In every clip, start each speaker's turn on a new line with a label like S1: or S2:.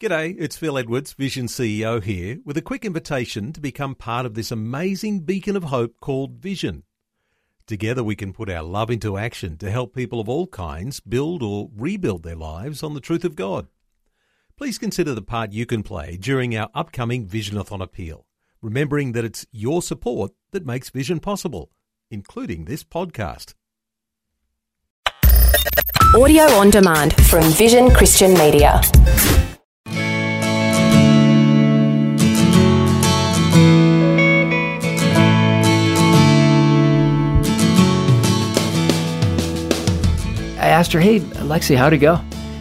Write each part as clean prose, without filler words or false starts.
S1: G'day, it's Phil Edwards, Vision CEO here, with a quick invitation to become part of this amazing beacon of hope called Vision. Together we can put our love into action to help people of all kinds build or rebuild their lives on the truth of God. Please consider the part you can play during our upcoming Visionathon appeal, remembering that it's your support that makes Vision possible, including this podcast.
S2: Audio on demand from Vision Christian Media.
S3: I asked her, hey, Lexi, how'd it go?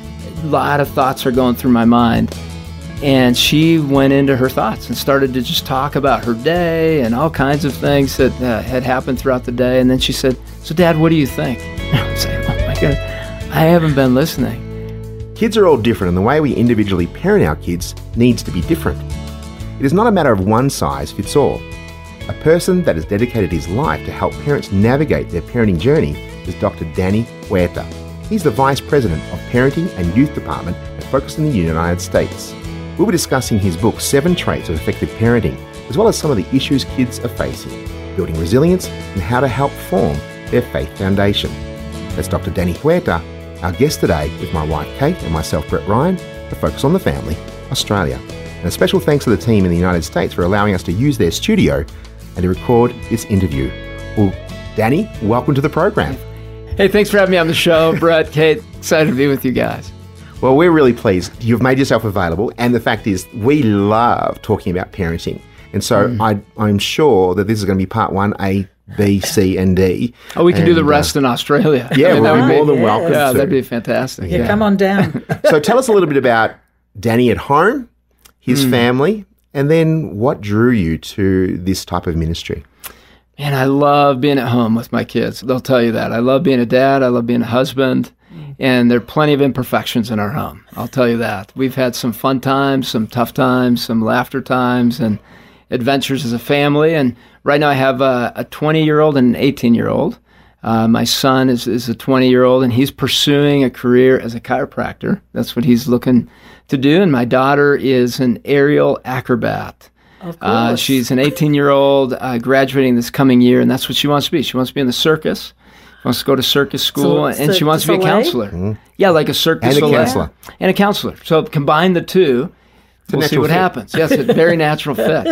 S3: A lot of thoughts are going through my mind. And she went into her thoughts and started to just talk about her day and all kinds of things that had happened throughout the day. And then she said, so Dad, what do you think? I was like, oh my God, I haven't been listening.
S4: Kids are all different, and the way we individually parent our kids needs to be different. It is not a matter of one size fits all. A person that has dedicated his life to help parents navigate their parenting journey is Dr. Danny Huerta. He's the Vice President of Parenting and Youth Department at Focus in the United States. We'll be discussing his book, 7 Traits of Effective Parenting, as well as some of the issues kids are facing, building resilience, and how to help form their faith foundation. That's Dr. Danny Huerta, our guest today, with my wife Kate and myself, Brett Ryan, for Focus on the Family, Australia. And a special thanks to the team in the United States for allowing us to use their studio and to record this interview. Well, Danny, welcome to the program.
S3: Hey, thanks for having me on the show, Brett, Kate. Excited to be with you guys.
S4: Well, we're really pleased. You've made yourself available, and the fact is, we love talking about parenting. And so I'm sure that this is going to be part 1, A, B, C, and D.
S3: Oh, we can do the rest in Australia.
S4: Yeah, we'll be more than welcome
S3: Yeah,
S4: to.
S3: that'd be fantastic.
S5: Yeah, come on down.
S4: So tell us a little bit about Danny at home, his family, and then what drew you to this type of ministry.
S3: Man, I love being at home with my kids. They'll tell you that. I love being a dad. I love being a husband. And there are plenty of imperfections in our home. I'll tell you that. We've had some fun times, some tough times, some laughter times, and adventures as a family. And right now I have a 20-year-old and an 18-year-old. My son is a 20-year-old, and he's pursuing a career as a chiropractor. That's what he's looking to do. And my daughter is an aerial acrobat.
S5: Of course.
S3: She's an 18-year-old graduating this coming year, and that's what she wants to be. She wants to be in the circus. She wants to go to circus school, and she wants to be a counselor. Mm-hmm. Yeah, like a circus
S4: and a counselor.
S3: And a counselor. So combine the two, we'll see what happens. Yes, a very natural fit.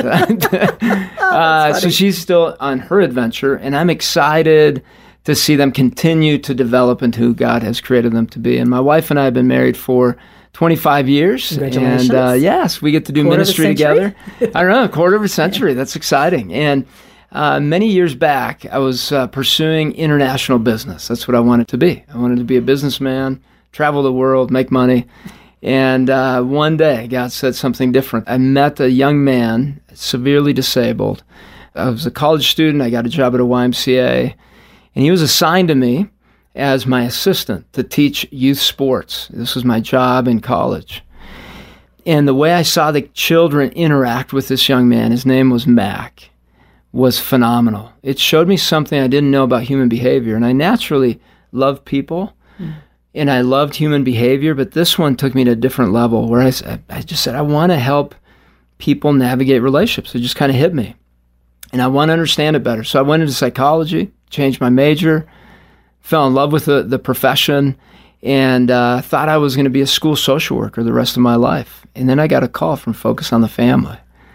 S3: So she's still on her adventure, and I'm excited to see them continue to develop into who God has created them to be. And my wife and I have been married for 25 years.
S5: Congratulations.
S3: And yes, we get to do ministry together. I don't know, a quarter of a century. That's exciting. And many years back, I was pursuing international business. That's what I wanted to be. I wanted to be a businessman, travel the world, make money. And one day, God said something different. I met a young man, severely disabled. I was a college student. I got a job at a YMCA. And he was assigned to me as my assistant to teach youth sports. This was my job in college. And the way I saw the children interact with this young man, his name was Mac, was phenomenal. It showed me something I didn't know about human behavior. And I naturally love people, and I loved human behavior, but this one took me to a different level where I just said, I want to help people navigate relationships. It just kind of hit me. And I want to understand it better. So I went into psychology, changed my major, fell in love with the profession, and thought I was going to be a school social worker the rest of my life. And then I got a call from Focus on the Family.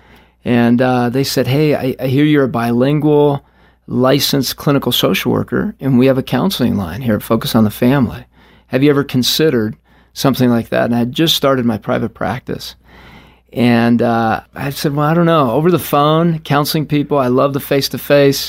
S3: And they said, hey, I hear you're a bilingual, licensed clinical social worker, and we have a counseling line here at Focus on the Family. Have you ever considered something like that? And I had just started my private practice. And I said, well, I don't know. Over the phone, counseling people, I love the face-to-face.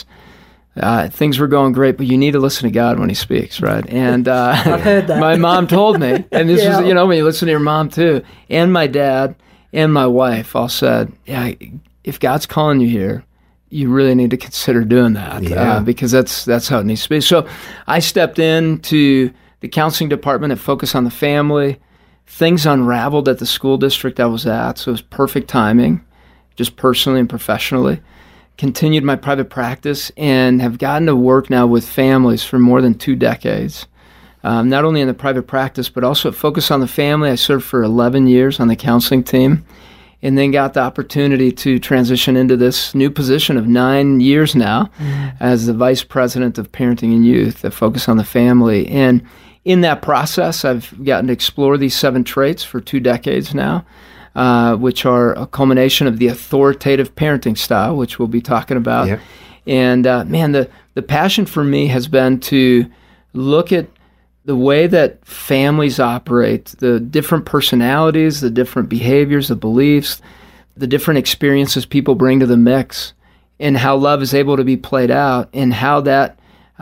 S3: Things were going great, but you need to listen to God when he speaks, right? And
S5: I've heard that.
S3: My mom told me, and this was, when you listen to your mom too, and my dad and my wife all said, yeah, if God's calling you here, you really need to consider doing that because that's how it needs to be. So I stepped into the counseling department at Focus on the Family. Things unraveled at the school district I was at, so it was perfect timing, just personally and professionally. Continued my private practice and have gotten to work now with families for more than 2 decades. not only in the private practice, but also at Focus on the Family. I served for 11 years on the counseling team, and then got the opportunity to transition into this new position of 9 years now as the Vice President of Parenting and Youth at Focus on the Family. And in that process, I've gotten to explore these 7 traits for 2 decades now, which are a culmination of the authoritative parenting style, which we'll be talking about.
S4: Yep.
S3: And man, the passion for me has been to look at the way that families operate, the different personalities, the different behaviors, the beliefs, the different experiences people bring to the mix, and how love is able to be played out, and how that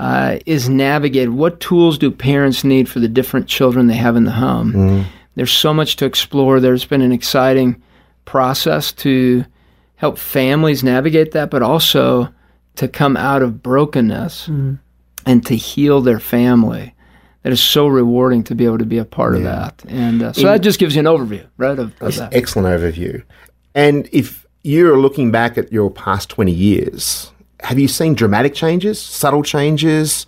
S3: is navigated. What tools do parents need for the different children they have in the home? There's so much to explore. There's been an exciting process to help families navigate that, but also to come out of brokenness and to heal their family. That is so rewarding to be able to be a part of that. And so that just gives you an overview, right, of that.
S4: Excellent overview. And if you're looking back at your past 20 years, have you seen dramatic changes, subtle changes,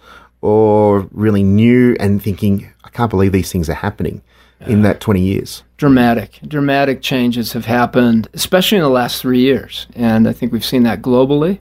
S4: or really new and thinking, I can't believe these things are happening in that 20 years? Dramatic changes have happened, especially in the last 3 years. And I think we've seen that globally.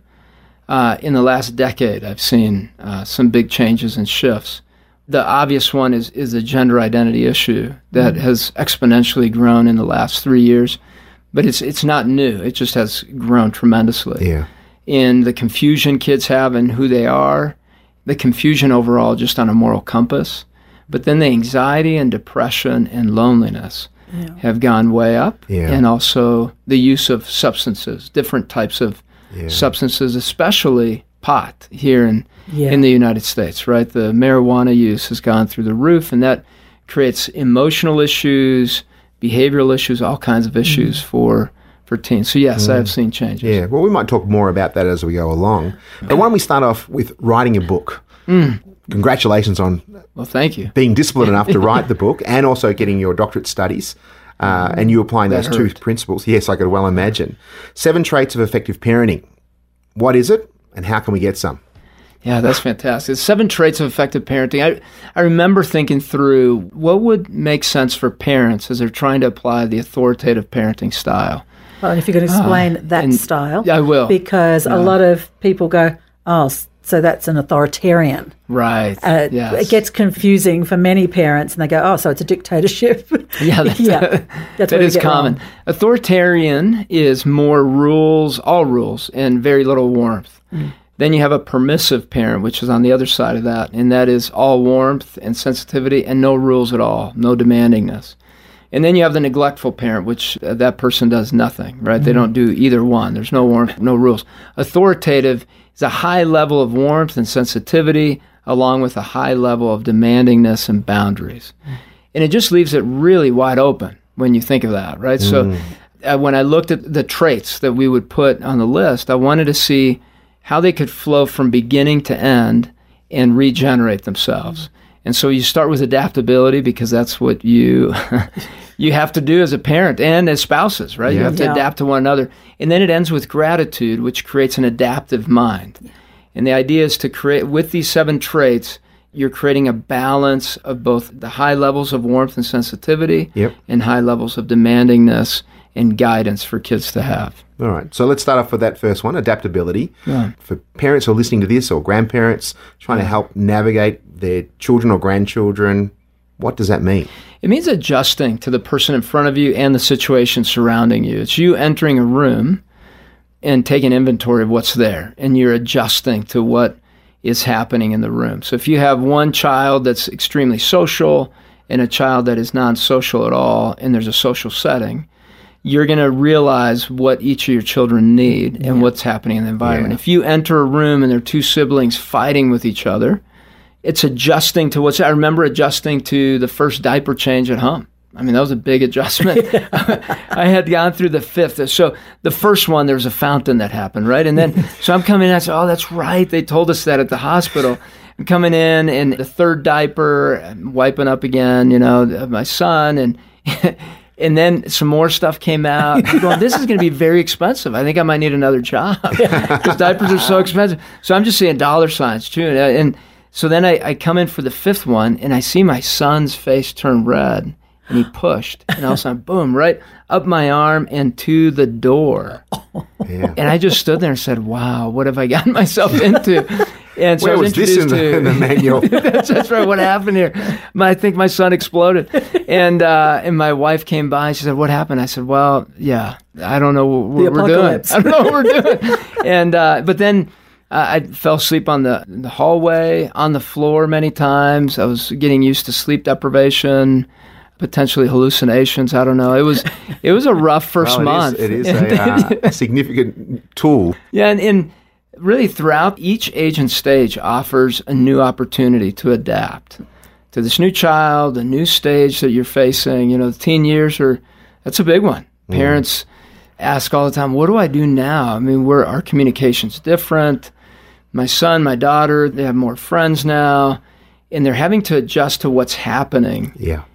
S4: In the last decade, I've seen some big changes and shifts. The obvious one is the gender identity issue that has exponentially grown in the last 3 years, but it's not new. It just has grown tremendously. Yeah.
S3: In the confusion kids have in who they are, the confusion overall just on a moral compass, but then the anxiety and depression and loneliness have gone way up, and also the use of substances, different types of substances, especially pot here in the United States, right? The marijuana use has gone through the roof, and that creates emotional issues, behavioral issues, all kinds of issues for teens. So yes, I have seen changes.
S4: Yeah, well, we might talk more about that as we go along. But why don't we start off with writing a book? Congratulations on
S3: thank you.
S4: Being disciplined enough to write the book and also getting your doctorate studies. And you applying those 2 principles. Yes, I could well imagine. 7 traits of effective parenting. What is it? And how can we get some?
S3: Yeah, that's fantastic. 7 traits of effective parenting. I remember thinking through what would make sense for parents as they're trying to apply the authoritative parenting style.
S5: Well, and if you could explain that style.
S3: I will.
S5: Because a lot of people go, so that's an authoritarian.
S3: Right. Yes.
S5: It gets confusing for many parents, and they go, so it's a dictatorship.
S3: That's that is common. Wrong. Authoritarian is more rules, all rules, and very little warmth. Then you have a permissive parent, which is on the other side of that, and that is all warmth and sensitivity and no rules at all, no demandingness. And then you have the neglectful parent, which that person does nothing, right? They don't do either one. There's no warmth, no rules. Authoritative is a high level of warmth and sensitivity along with a high level of demandingness and boundaries. And it just leaves it really wide open when you think of that, right? So when I looked at the traits that we would put on the list, I wanted to see how they could flow from beginning to end and regenerate themselves. And so you start with adaptability because that's what you you have to do as a parent and as spouses, right? You have to adapt to one another. And then it ends with gratitude, which creates an adaptive mind. And the idea is to create, with these 7 traits, you're creating a balance of both the high levels of warmth and sensitivity and high levels of demandingness and guidance for kids to have.
S4: All right. So let's start off with that first one, adaptability. For parents who are listening to this or grandparents trying to help navigate their children or grandchildren, what does that mean?
S3: It means adjusting to the person in front of you and the situation surrounding you. It's you entering a room and taking inventory of what's there, and you're adjusting to what is happening in the room. So if you have one child that's extremely social and a child that is non-social at all, and there's a social setting, you're going to realize what each of your children need and what's happening in the environment. If you enter a room and there are 2 siblings fighting with each other, it's adjusting to I remember adjusting to the first diaper change at home. I mean, that was a big adjustment. I had gone through the 5th. So the first one, there was a fountain that happened, right? And then, so I'm coming in, I said, that's right. They told us that at the hospital. I'm coming in, and the 3rd diaper, I'm wiping up again, my son, and and then some more stuff came out. I'm going, this is going to be very expensive. I think I might need another job because diapers are so expensive. So I'm just seeing dollar signs too. And So then I come in for the fifth one, and I see my son's face turn red, and he pushed, and all of a sudden, boom, right up my arm and to the door.
S4: Yeah.
S3: And I just stood there and said, wow, what have I gotten myself into? And so
S4: Where
S3: I
S4: was this in the manual?
S3: That's right. What happened here? I think my son exploded, and my wife came by. She said, "What happened?" I said, "Well, yeah, I don't know what we're doing. I don't know what we're doing." And but then I fell asleep on the hallway, on the floor many times. I was getting used to sleep deprivation, potentially hallucinations. I don't know. It was a rough first month.
S4: It is a significant tool.
S3: Yeah, and really throughout each age and stage offers a new opportunity to adapt to this new child, a new stage that you're facing. You know, the teen years that's a big one. Parents ask all the time, what do I do now? I mean, our communication's different. My son, my daughter, they have more friends now, and they're having to adjust to what's happening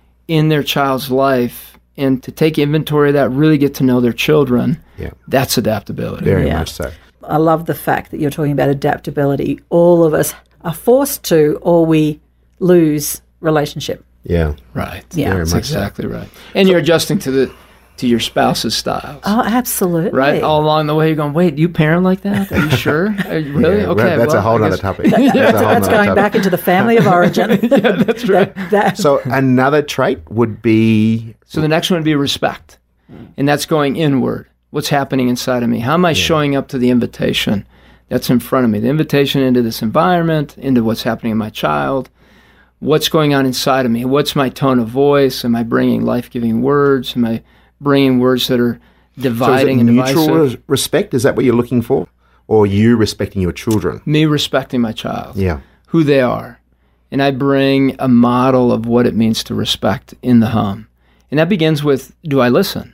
S3: in their child's life, and to take inventory of that, really get to know their children. Yeah. That's adaptability.
S4: Very much so.
S5: I love the fact that you're talking about adaptability. All of us are forced to, or we lose relationship.
S4: Yeah.
S3: Right.
S5: Yeah.
S3: That's exactly right. And you're adjusting to your spouse's styles.
S5: Oh, absolutely.
S3: Right? All along the way, you're going, wait, you parent like that? Are you sure? Are you really? Okay.
S4: That's a whole other topic.
S5: That's going back into the family of origin.
S3: Yeah, that's right.
S4: So another trait would be...
S3: So the next one would be respect. And that's going inward. What's happening inside of me? How am I showing up to the invitation that's in front of me? The invitation into this environment, into what's happening in my child. What's going on inside of me? What's my tone of voice? Am I bringing life-giving words? Am I bringing words that are dividing and divisive?
S4: Mutual respect, is that what you're looking for? Or you respecting your children?
S3: Me respecting my child.
S4: Yeah.
S3: Who they are. And I bring a model of what it means to respect in the home. And that begins with, do I listen?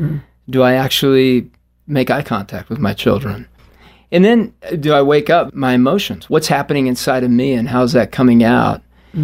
S3: Do I actually make eye contact with my children? And then do I wake up my emotions? What's happening inside of me, and how's that coming out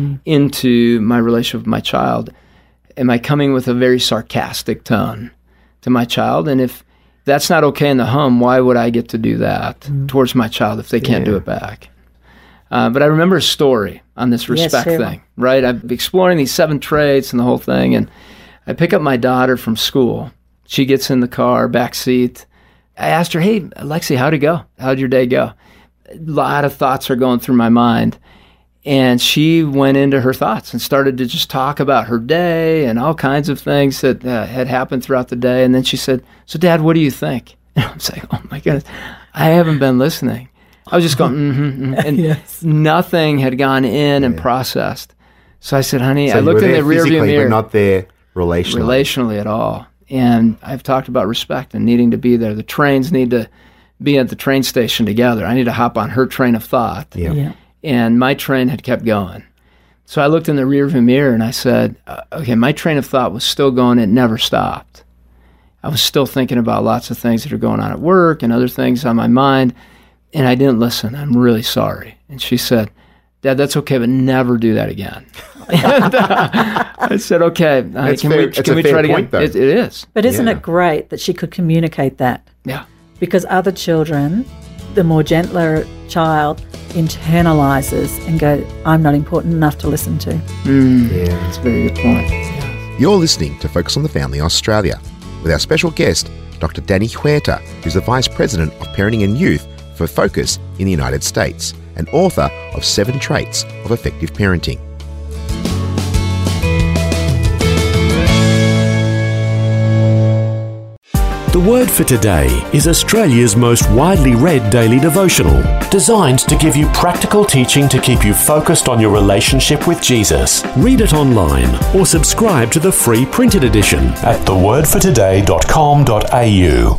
S3: into my relationship with my child? Am I coming with a very sarcastic tone to my child? And if that's not okay in the home, why would I get to do that towards my child if they can't do it back? But I remember a story on this respect thing, right? I'm exploring these 7 traits and the whole thing, and I pick up my daughter from school. She gets in the car, back seat. I asked her, hey, Lexi, how'd it go? How'd your day go? A lot of thoughts are going through my mind. And she went into her thoughts and started to just talk about her day and all kinds of things that had happened throughout the day. And then she said, so Dad, what do you think? And I'm saying, oh my goodness, I haven't been listening. I was just going, and nothing had gone in and processed. So I said, honey,
S4: so
S3: I looked in the rearview mirror.
S4: But not there relationally.
S3: Relationally at all. And I've talked about respect and needing to be there. The trains need to be at the train station together. I need to hop on her train of thought.
S5: Yeah.
S3: And my train had kept going. So I looked in the rearview mirror and I said, okay, my train of thought was still going. It never stopped. I was still thinking about lots of things that are going on at work and other things on my mind. And I didn't listen. I'm really sorry. And she said, Dad, that's okay, but never do that again. And I said, okay, can we try it again? It is.
S5: But isn't it great that she could communicate that?
S3: Yeah.
S5: Because other children, the more gentler child internalizes and go, I'm not important enough to listen to.
S3: Yeah, that's a very good point. Yeah.
S4: You're listening to Focus on the Family Australia with our special guest, Dr. Danny Huerta, who's the Vice President of Parenting and Youth for Focus in the United States and author of 7 Traits of Effective Parenting.
S6: The Word for Today is Australia's most widely read daily devotional, designed to give you practical teaching to keep you focused on your relationship with Jesus. Read it online or subscribe to the free printed edition at thewordfortoday.com.au.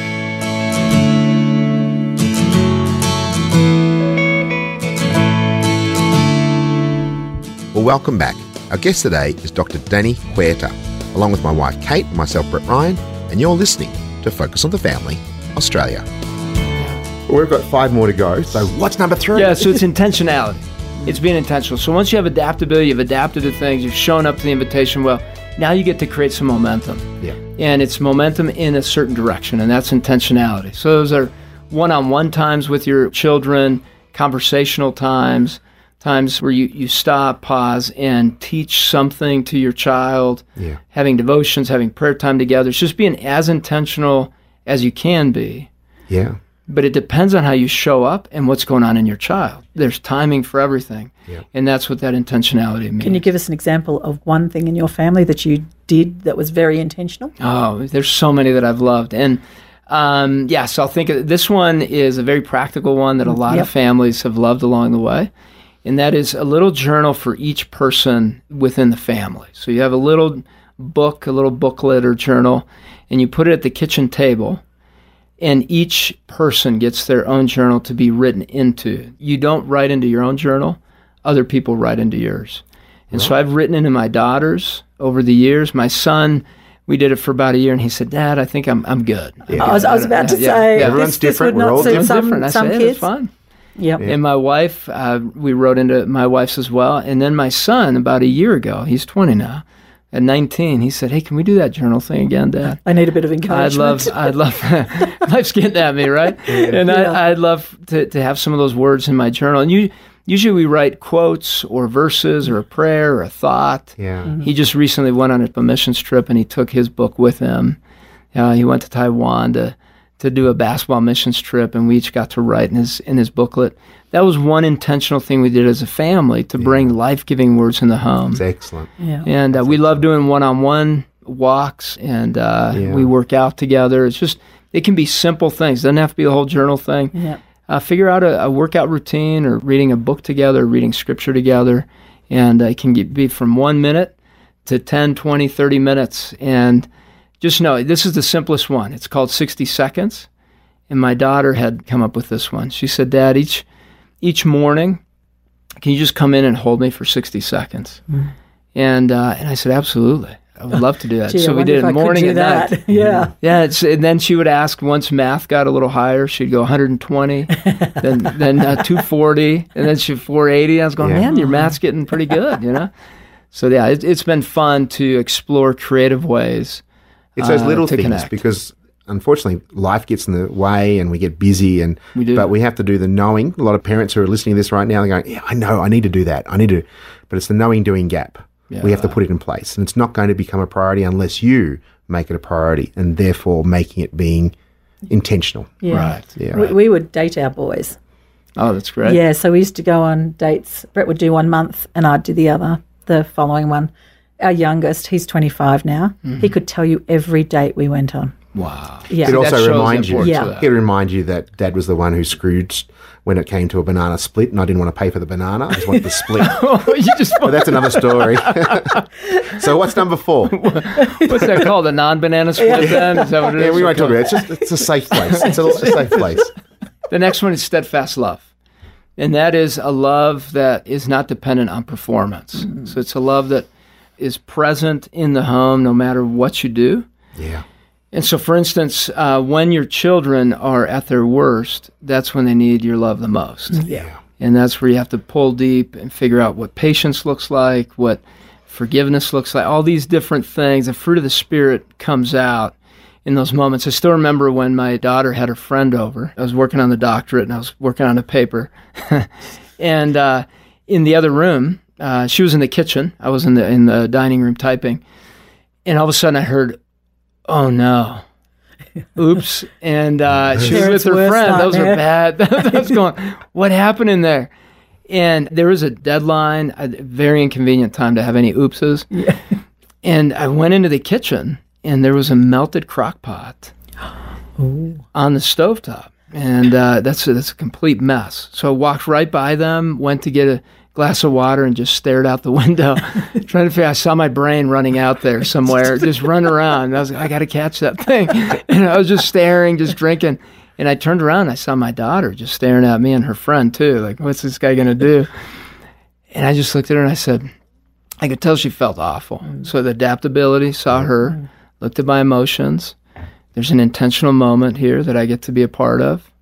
S4: Well, welcome back. Our guest today is Dr. Danny Huerta, along with my wife Kate and myself, Brett Ryan, and you're listening to Focus on the Family Australia. Well, we've got 5 more to go, so what's number 3?
S3: Yeah, so it's intentionality. It's being intentional. So once you have adaptability, you've adapted to things, you've shown up to the invitation well, now you get to create some momentum.
S4: Yeah.
S3: And it's momentum in a certain direction, and that's intentionality. So those are one-on-one times with your children, conversational times. times where you stop, pause, and teach something to your child, having devotions, having prayer time together. It's just being as intentional as you can be.
S4: Yeah.
S3: But it depends on how you show up and what's going on in your child. There's timing for everything.
S4: Yeah.
S3: And that's what that intentionality means.
S5: Can you give us an example of one thing in your family that you did that was very intentional?
S3: Oh, there's so many that I've loved. And so I'll think this one is a very practical one that a lot of families have loved along the way. And that is a little journal for each person within the family. So you have a little book, a little booklet or journal, and you put it at the kitchen table, and each person gets their own journal to be written into. You don't write into your own journal. Other people write into yours. And so I've written into my daughters over the years. My son, we did it for about a year, and he said, "Dad, I think I'm good."
S4: Yeah.
S5: I was about to say,
S4: Everyone's different.
S5: Would
S4: We're
S5: not
S4: all
S5: suit
S4: different.
S5: some
S3: I said,
S5: kids.
S3: it's fun.
S5: Yep.
S3: And my wife, we wrote into my wife's as well. And then my son, about a year ago, he's 20 now, at 19, he said, "Hey, can we do that journal thing again, Dad?
S5: I need a bit of encouragement."
S3: I'd love, life's getting at me, right? And I'd love to have some of those words in my journal. And usually we write quotes or verses or a prayer or a thought.
S4: Yeah.
S5: Mm-hmm.
S3: He just recently went on a missions trip, and he took his book with him. He went to Taiwan to do a basketball missions trip, and we each got to write in his booklet. That was one intentional thing we did as a family to bring life-giving words in the home.
S4: It's excellent.
S5: Yeah.
S3: And we love doing one-on-one walks, and we work out together. It's just, it can be simple things. It doesn't have to be the whole journal thing.
S5: Yeah.
S3: Figure out a workout routine, or reading a book together, reading scripture together, and it can be from 1 minute to 10, 20, 30 minutes. And just know, this is the simplest one. It's called 60 Seconds. And my daughter had come up with this one. She said, "Dad, each morning, can you just come in and hold me for 60 seconds? And I said, "Absolutely. I would love to do that."
S5: Gee,
S3: So
S5: I
S3: we did
S5: wonder
S3: it
S5: if I could
S3: morning
S5: do
S3: and
S5: that.
S3: night.
S5: Yeah.
S3: Yeah, and then she would ask, once math got a little higher, she'd go 120, then 240, and then she'd 480. I was going, "Man, your math's getting pretty good, you know?" So yeah, it's been fun to explore creative ways.
S4: It's those little
S3: to
S4: things
S3: connect.
S4: because unfortunately life gets in the way and we get busy
S3: We do.
S4: but we have to do the knowing. A lot of parents who are listening to this right now, they're going, "Yeah, I know, I need to do that. But it's the knowing doing gap. We have to put it in place. And it's not going to become a priority unless you make it a priority, and therefore making it being intentional.
S5: Yeah.
S3: Right.
S4: Yeah.
S5: We would date our boys.
S3: Oh, that's great.
S5: Yeah, so we used to go on dates. Brett would do 1 month and I'd do the following one. Our youngest, he's 25 now. He could tell you every date we went on.
S3: Wow.
S5: Yeah.
S4: It
S5: That
S4: also
S3: shows
S4: reminds
S3: the
S4: you.
S3: importance
S5: Yeah.
S3: of that.
S4: It'll remind you that Dad was the one who scrooged when it came to a banana split, and I didn't want to pay for the banana. I just wanted the split.
S3: You just,
S4: But that's another story. So what's number 4?
S3: what's that called? A non-banana split then? Is that what it is?
S4: Yeah, we won't talk about it. It's a safe place. It's a safe place.
S3: The next one is steadfast love. And that is a love that is not dependent on performance. So it's a love that is present in the home no matter what you do.
S4: Yeah.
S3: And so, for instance, when your children are at their worst, that's when they need your love the most.
S4: Yeah.
S3: And that's where you have to pull deep and figure out what patience looks like, what forgiveness looks like, all these different things. The fruit of the Spirit comes out in those moments. I still remember when my daughter had her friend over. I was working on the doctorate, and I was working on a paper. And in the other room, she was in the kitchen. I was in the dining room typing. And all of a sudden I heard, "Oh, no. Oops." And she was with her
S5: Parents'
S3: friend.
S5: worst
S3: Those are
S5: nightmare.
S3: bad. I was going, "What happened in there?" And there was a deadline, a very inconvenient time to have any oopses. Yeah. And I went into the kitchen, and there was a melted crock pot on the stovetop. And that's a complete mess. So I walked right by them, went to get a glass of water, and just stared out the window, trying to figure. I saw my brain running out there somewhere, just run around. And I was like, "I got to catch that thing." And I was just staring, just drinking. And I turned around, and I saw my daughter just staring at me, and her friend too. Like, what's this guy going to do? And I just looked at her and I said, I could tell she felt awful. So the adaptability, saw her, looked at my emotions. There's an intentional moment here that I get to be a part of.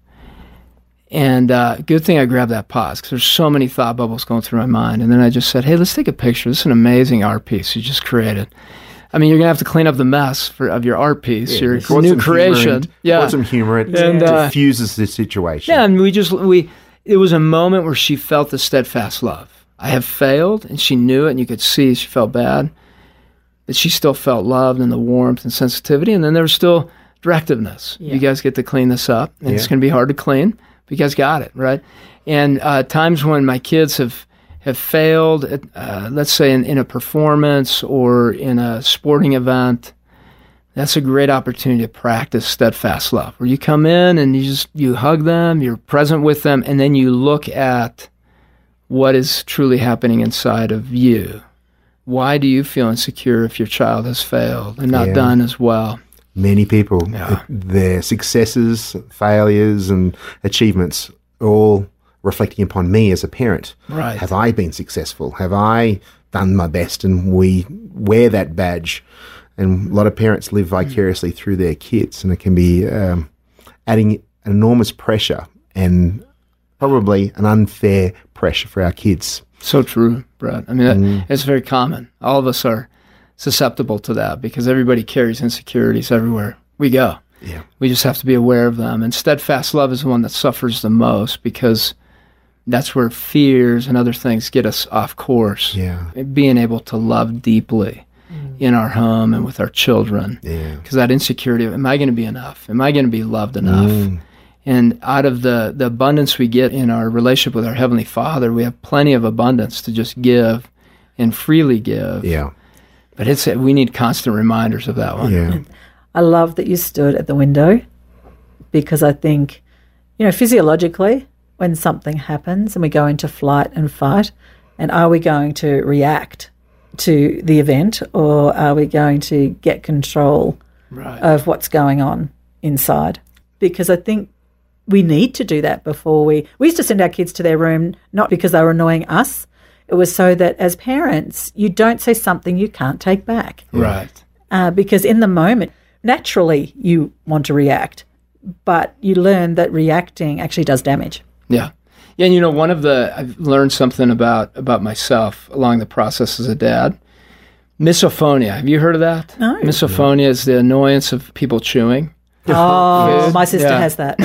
S3: And good thing I grabbed that pause, because there's so many thought bubbles going through my mind. And then I just said, "Hey, let's take a picture. This is an amazing art piece you just created. I mean, you're going to have to clean up the mess of your art piece, your
S4: Put
S3: new
S4: some
S3: creation."
S4: Put some humor in it.
S3: And,
S4: Diffuses the situation.
S3: Yeah, and it was a moment where she felt the steadfast love. I have failed, and she knew it, and you could see she felt bad, but she still felt loved and the warmth and sensitivity. And then there was still directiveness. Yeah. You guys get to clean this up, and it's going to be hard to clean, but you guys got it, right? And times when my kids have failed, let's say in a performance or in a sporting event, that's a great opportunity to practice steadfast love, where you come in and you hug them, you're present with them, and then you look at what is truly happening inside of you. Why do you feel insecure if your child has failed and not done as well?
S4: Many people, their successes, failures, and achievements are all reflecting upon me as a parent.
S3: Right.
S4: Have I been successful? Have I done my best? And we wear that badge. And a lot of parents live vicariously through their kids, and it can be adding enormous pressure and probably an unfair pressure for our kids.
S3: So true, Brett. I mean, it's very common. All of us are susceptible to that because everybody carries insecurities everywhere we go.
S4: Yeah.
S3: We just have to be aware of them. And steadfast love is the one that suffers the most because that's where fears and other things get us off course.
S4: Yeah.
S3: Being able to love deeply in our home and with our children. Because that insecurity of, am I going to be enough? Am I going to be loved enough? And out of the abundance we get in our relationship with our Heavenly Father, we have plenty of abundance to just give and freely give.
S4: Yeah.
S3: But we need constant reminders of that one.
S4: Yeah.
S5: I love that you stood at the window because I think, physiologically, when something happens and we go into flight and fight, and are we going to react to the event or are we going to get control of what's going on inside? Because I think we need to do that before we used to send our kids to their room, not because they were annoying us. It was so that as parents, you don't say something you can't take back.
S3: Right.
S5: Because in the moment, naturally you want to react, but you learn that reacting actually does damage.
S3: Yeah. Yeah, and I've learned something about myself along the process as a dad. Misophonia. Have you heard of that?
S5: No.
S3: Misophonia is the annoyance of people chewing.
S5: Oh, my sister has that.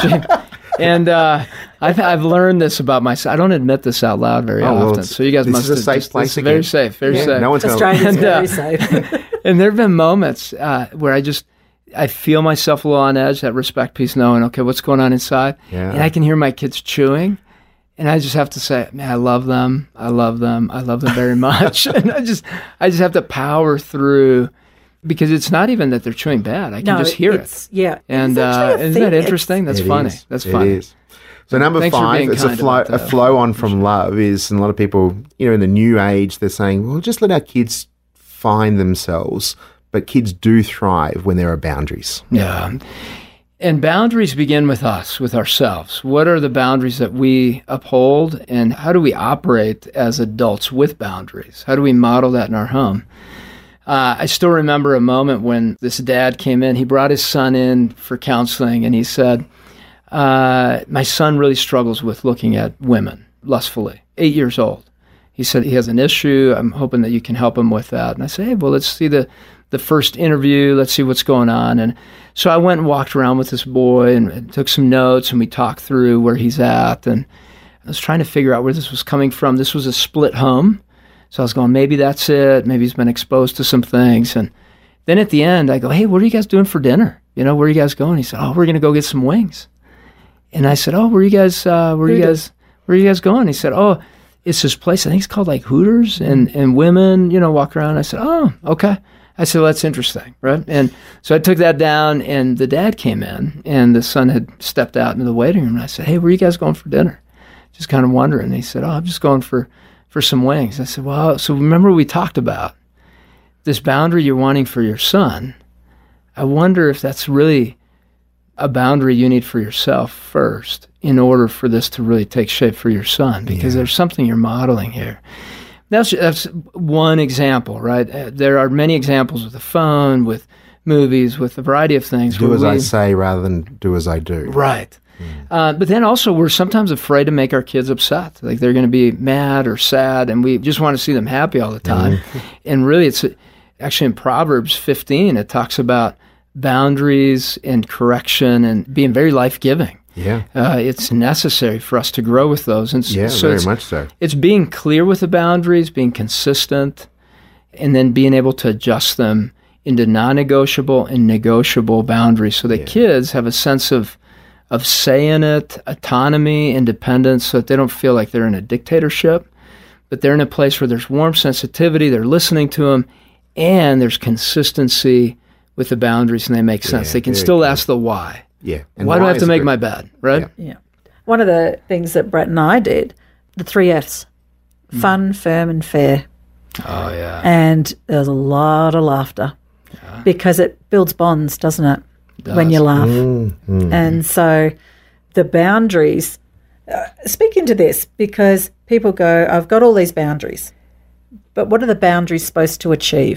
S3: And I've learned this about myself. I don't admit this out loud very often. So you guys must have.
S4: This is a safe place again.
S3: Very safe. Very safe.
S4: No one's
S5: Australia's very safe.
S3: And there have been moments where I feel myself a little on edge, that respect piece, knowing, okay, what's going on inside?
S4: Yeah.
S3: And I can hear my kids chewing. And I just have to say, man, I love them. I love them. I love them very much. And I just have to power through, because it's not even that they're chewing bad. I can just hear it.
S5: Yeah.
S3: And isn't that interesting? That's funny. That's funny.
S4: It is. So number 5, it's a flow on from love is, and a lot of people, in the new age, they're saying, well, just let our kids find themselves. But kids do thrive when there are boundaries.
S3: Yeah. And boundaries begin with us, with ourselves. What are the boundaries that we uphold, and how do we operate as adults with boundaries? How do we model that in our home? I still remember a moment when this dad came in. He brought his son in for counseling, and he said, my son really struggles with looking at women lustfully, 8 years old. He said he has an issue. I'm hoping that you can help him with that. And I said, hey, well, let's see the first interview. Let's see what's going on. And so I went and walked around with this boy and took some notes, and we talked through where he's at. And I was trying to figure out where this was coming from. This was a split home. So I was going, maybe that's it. Maybe he's been exposed to some things. And then at the end, I go, hey, what are you guys doing for dinner? Where are you guys going? He said, oh, we're going to go get some wings. And I said, oh, where are you guys going? He said, oh, it's this place. I think it's called like Hooters, and women, walk around. I said, oh, okay. I said, well, that's interesting, right? And so I took that down, and the dad came in, and the son had stepped out into the waiting room. And I said, hey, where are you guys going for dinner? Just kind of wondering. And he said, oh, I'm just going for some wings. I said, well, so remember we talked about this boundary you're wanting for your son. I wonder if that's really a boundary you need for yourself first in order for this to really take shape for your son, because there's something you're modeling here. That's one example, right? There are many examples with the phone, with movies, with a variety of things.
S4: Do as I say rather than do as I do.
S3: Right. But then also we're sometimes afraid to make our kids upset. Like they're going to be mad or sad, and we just want to see them happy all the time. And really it's actually in Proverbs 15, it talks about boundaries and correction and being very life-giving.
S4: Yeah.
S3: It's necessary for us to grow with those. And
S4: Yeah,
S3: so
S4: very much so.
S3: It's being clear with the boundaries, being consistent, and then being able to adjust them into non-negotiable and negotiable boundaries so that kids have a sense of say in it, autonomy, independence, so that they don't feel like they're in a dictatorship, but they're in a place where there's warm sensitivity, they're listening to them, and there's consistency with the boundaries, and they make sense. They can still ask the why.
S4: Yeah. And
S3: why do I have to make
S4: good.
S3: my bed, right?
S5: Yeah. One of the things that Brett and I did, the 3 Fs, fun, firm, and fair.
S3: Oh, yeah.
S5: And there's a lot of laughter because it builds bonds, doesn't it? When you laugh. And so the boundaries, speak into this because people go, I've got all these boundaries, but what are the boundaries supposed to achieve?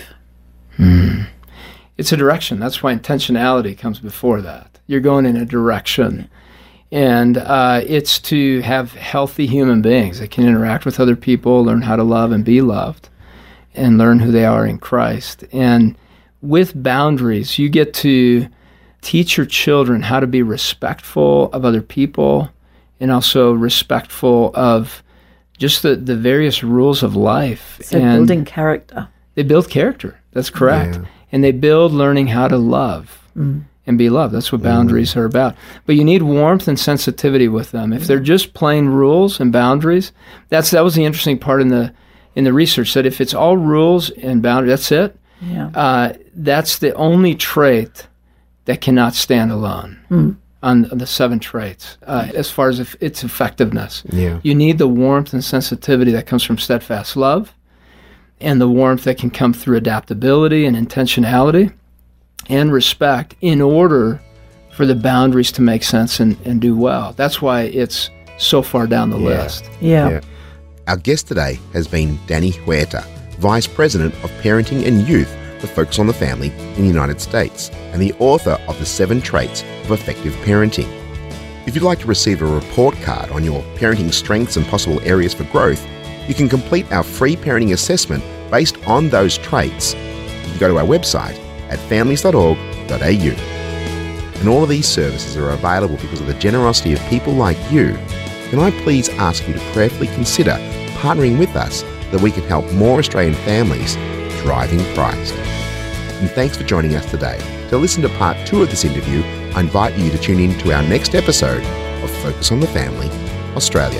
S3: It's a direction. That's why intentionality comes before that. You're going in a direction. And it's to have healthy human beings that can interact with other people, learn how to love and be loved, and learn who they are in Christ. And with boundaries, you get to teach your children how to be respectful of other people and also respectful of just the various rules of life.
S5: So
S3: and
S5: building character.
S3: They build character. That's correct.
S4: Yeah.
S3: And they build learning how to love and be loved. That's what boundaries are about. But you need warmth and sensitivity with them. If they're just plain rules and boundaries, that was the interesting part in the research, that if it's all rules and boundaries, that's it.
S5: Yeah.
S3: That's the only trait that cannot stand alone on the 7 traits as far as its effectiveness.
S4: Yeah.
S3: You need the warmth and sensitivity that comes from steadfast love, and the warmth that can come through adaptability and intentionality and respect in order for the boundaries to make sense and do well. That's why it's so far down the list.
S5: Yeah.
S4: Our guest today has been Danny Huerta, Vice President of Parenting and Youth for Focus on the Family in the United States and the author of The 7 Traits of Effective Parenting. If you'd like to receive a report card on your parenting strengths and possible areas for growth, you can complete our free parenting assessment based on those traits. You can go to our website at families.org.au. And all of these services are available because of the generosity of people like you. Can I please ask you to prayerfully consider partnering with us so that we can help more Australian families thrive in Christ? And thanks for joining us today. To listen to part 2 of this interview, I invite you to tune in to our next episode of Focus on the Family, Australia.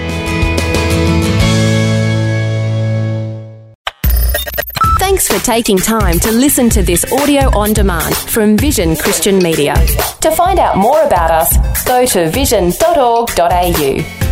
S2: Thanks for taking time to listen to this audio on demand from Vision Christian Media. To find out more about us, go to vision.org.au.